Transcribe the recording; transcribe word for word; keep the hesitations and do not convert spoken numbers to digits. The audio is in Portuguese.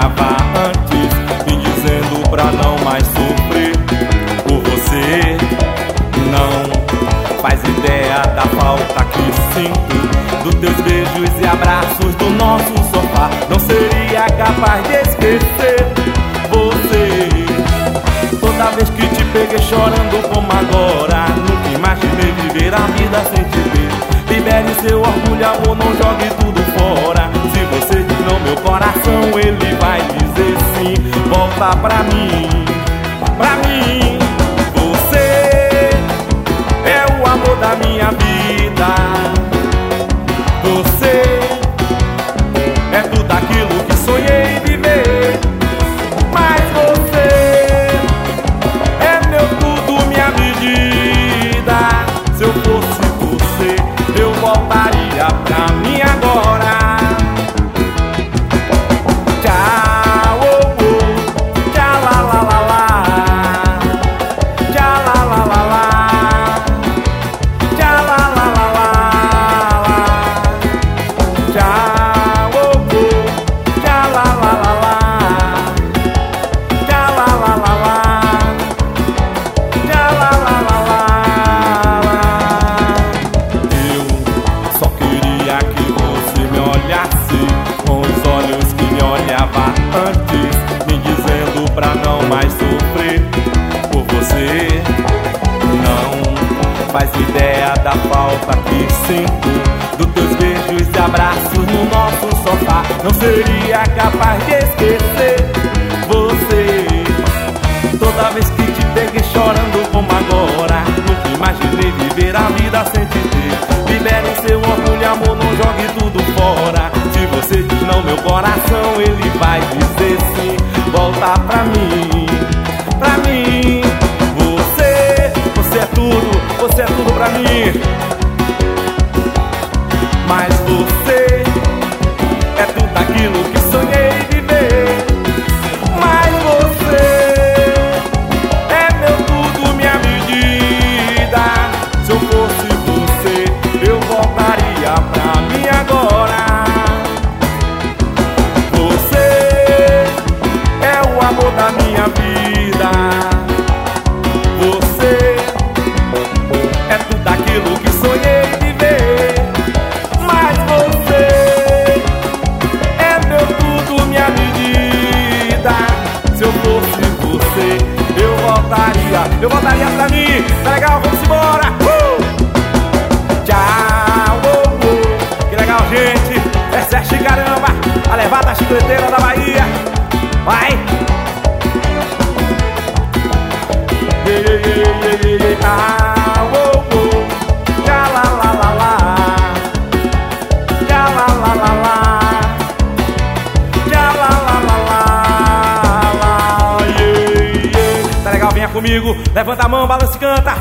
olhava antes, me dizendo pra não mais sofrer por você. Não faz ideia da falta que sinto dos teus beijos e abraços do nosso sofá. Não seria capaz de esquecer você. Toda vez que te peguei chorando como agora, nunca imaginei viver a vida sem te ver. Libere seu orgulho, amor, não jogue tudo fora. Se você diz não, meu coração, ele vai dizer sim. Volta pra mim, pra mim. Você é o amor da minha vida. Você é tudo aquilo que sonhei viver. Mas você é meu tudo, minha medida. Se eu fosse você, eu voltaria pra mim agora. Tchau, oh, oh, tchau, lá, lá, lá, lá. Tchau, lá, lá, lá, lá. Tchau, lá, lá, lá, lá. Tchau, oh, oh, tchau, lá, lá, lá, lá. Tchau, lá, lá, lá, lá. Tchau, lá, lá, lá, lá. Eu só queria que você me olhasse com os olhos que me olhava antes, me dizendo pra não mais sofrer por você. Não faz ideia da falta que sinto dos teus beijos e abraços no nosso sofá. Não seria capaz de esquecer você. Toda vez que te peguei chorando como agora, nunca imaginei viver a vida sem te ter. Libere seu orgulho, amor, não jogue tudo fora. Se você diz não, meu coração, ele vai dizer sim. Volta pra mim, pra mim. Você, você é tudo, você é tudo pra mim. Mas você é tudo aquilo que sonhei viver. Mas você é meu tudo, minha medida. Se eu fosse você, eu voltaria pra mim agora. Você é o amor da minha vida. Você é tudo aquilo que sonhei viver. Mas você é meu tudo, minha medida. Se eu fosse você, eu voltaria, eu voltaria pra mim. Tá legal? Vamos embora! Uh! Tchau! Oh, oh. Que legal, gente! Essa é a Chicaramba, a levada chicleteira da Bahia. Vai! Yeah, yeah, yeah, yeah, yeah. Ah, oh, oh. Tchau, lá, lá, lá, lá. Tchau, lá, lá, lá, lá. Tchau, lá, lá, lá, lá, lá. Yeah, yeah. Tá legal? Venha comigo, levanta a mão, balança e canta.